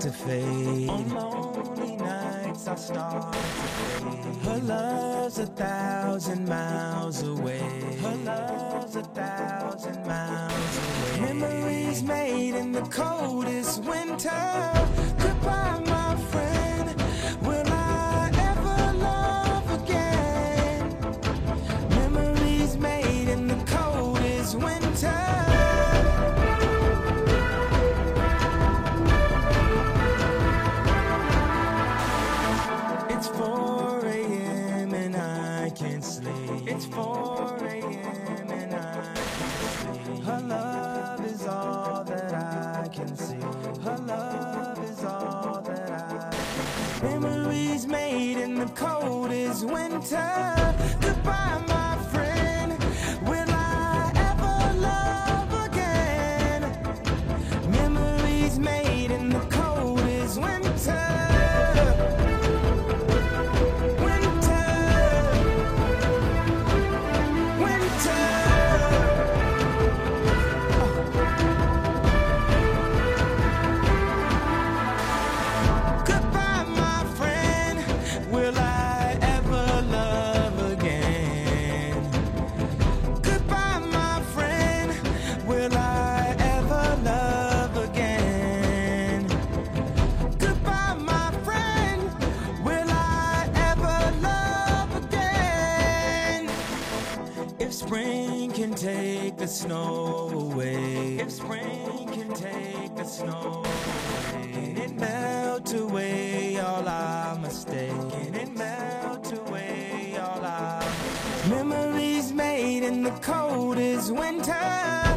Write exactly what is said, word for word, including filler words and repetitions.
to fade. On lonely nights I start to fade. Her love's a thousand miles away. Her love's a thousand miles away. Memories made in the coldest winter. Goodbye, my friend. Will I ever love again? Memories made in the coldest winter. It's four A M and I can't sleep. It's four A M and I can't sleep. Her love is all that I can see. Her love is all that I can see. Memories made in the coldest winter. Goodbye, my friend. Will I ever love again? Memories made in the coldest winter. If spring can take the snow away, if spring can take the snow away, can it melt away all our mistakes? Can it melt away all our memories made in the coldest winter?